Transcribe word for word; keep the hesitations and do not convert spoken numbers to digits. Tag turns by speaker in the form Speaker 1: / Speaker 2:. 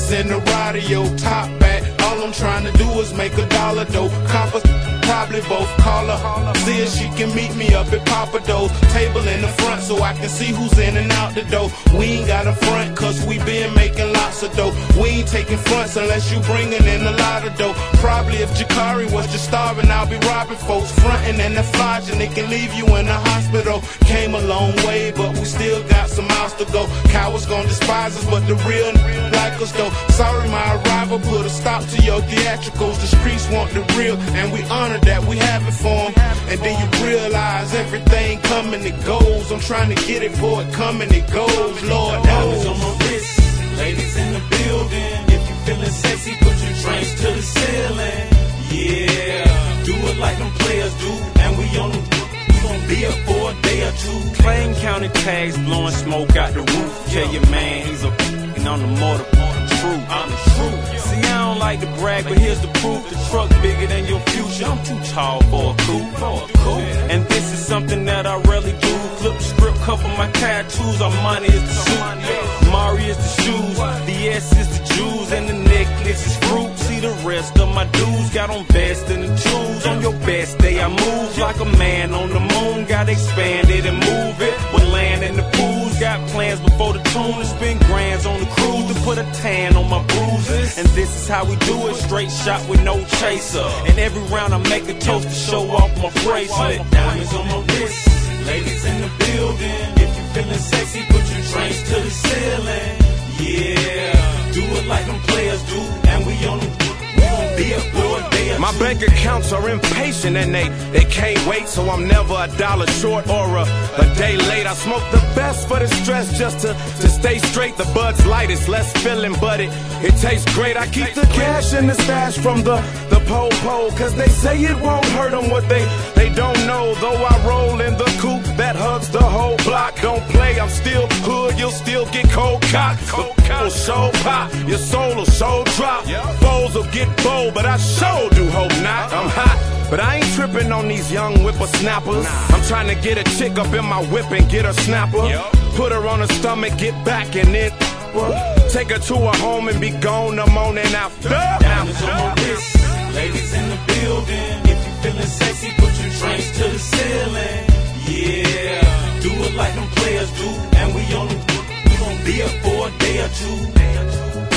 Speaker 1: Ladies in the radio, top back. All I'm trying to do is make a dollar though. Coppers probably both call her. See if she can meet me up at Papa Do's. Table in the front so I can see who's in and out the door. We ain't got a front cause we been making lots of dough. We ain't taking fronts unless you bringing in a lot of dough. Probably if Jakari was just starving, I'll be robbing folks. Frontin' and the flogging, it can leave you in the hospital. Came a long way, but we still got some miles to go. Cowards gon' despise us, but the real like us though. Sorry my arrival put a stop to your theatricals. The streets want the real, and we honor that we have it for them. And then you realize everything coming and goes. I'm trying to get it for it coming and goes. Lord,
Speaker 2: diamonds on my wrist, ladies in the building. If you feeling sexy, put your drinks to the ceiling. Yeah, do it like them players do, and we on them. We gon' be up for a day or two.
Speaker 3: Plain counting tags, blowing smoke out the roof. Tell your man he's a and on the motor. True, I'm the truth. See, I don't like to brag, but here's the proof. The truck bigger than your future. I'm too tall for a coupe. And this is something that I rarely do. Flip the script, cover my tattoos. Our money is the suit, Mari is the shoes, the S is the jewels, and the necklace is fruit. See the rest of my dudes got on best in the tools. On your best day, I move like a man on the moon. Got expanded and move it with land in the pools. Got plans before the tune to spend grands on the cruise to put a tan on my bruises. And this is how we do it, straight shot with no chaser. And every round I make a toast to show off my bracelet.
Speaker 2: Diamonds on my wrist, ladies in the building. If you feeling sexy, put your drinks to the ceiling. Yeah, do it like them players do, and we on them. We gon' be up for a day or two.
Speaker 4: My bank accounts are impatient and they, they can't wait, so I'm never a dollar short or a, a day late. I smoke the best for the stress just to, to stay straight. The bud's light, it's less filling, but it, it tastes great. I keep the cash in the stash from the, the po-po, cause they say it won't hurt them what they, they don't know. Though I roll in the coupe that hugs the whole block. Don't play, I'm still hood, you'll still get cold cock. Cold cock, show pop, your soul will show drop. Foes will get bold, but I sure do hope not. I'm hot, but I ain't tripping on these young whippersnappers. I'm trying to get a chick up in my whip and get her snapper. Put her on her stomach, get back in it. Take her to her home and be gone the morning after.
Speaker 2: Diamonds on my wrist, ladies in the building. If you feeling sexy, put your drinks to the ceiling. Yeah, do it like them players do, and we on them. We gon' be up for a day or two.